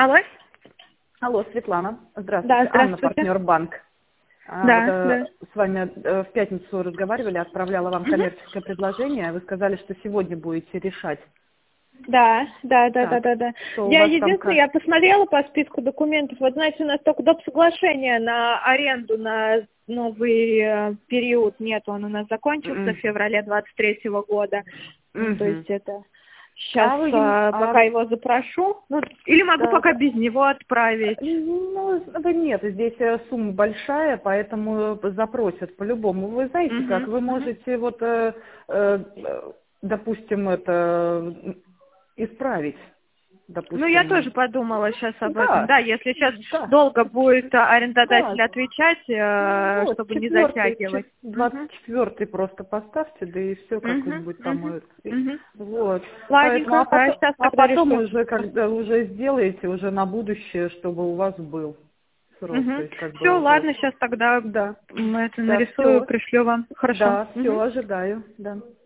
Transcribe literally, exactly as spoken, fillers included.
Алло? Алло, Светлана. Здравствуйте. Да, Анна, здравствуйте. партнер банк. А, Да, вот, э, да. с вами э, в пятницу разговаривали, отправляла вам Мгм. коммерческое предложение. Вы сказали, что сегодня будете решать. Да, да, да, да, Так, да, да. что у Я вас там единственное, как? я посмотрела по списку документов. Вот знаете, у нас только доп. Соглашения на аренду на новый э, период нет. Он у нас закончился в М, феврале двадцать третьего года. Ну, то есть мгм. это сейчас А вы, ем- а, пока его запрошу. Ну, или могу да, пока да. без него отправить. Ну, вы нет, здесь э, сумма большая, поэтому запросят по-любому. Вы знаете как, Угу, вы угу. можете вот, э, э, допустим, это м, исправить, Ну, я допустим. тоже подумала сейчас об этом. Да, Да, если сейчас да. долго будет а, Да, арендодатель отвечать, ну э, вот, чтобы не четвертый, затягивать. Мгм. двадцать четвертый просто поставьте, да и все Мгм. как-нибудь Мгм. там. и- Мгм. Вот. Поэтому, Ладненько, а да, потом, сейчас а тогда потом решу. уже, когда уже сделаете, уже на будущее, чтобы у вас был срок, то Угу. есть как Все, бы вот. ладно, сейчас тогда Да, м, это да, нарисую, все, пришлю вам. Хорошо. да, все, Мгм. ожидаю, да.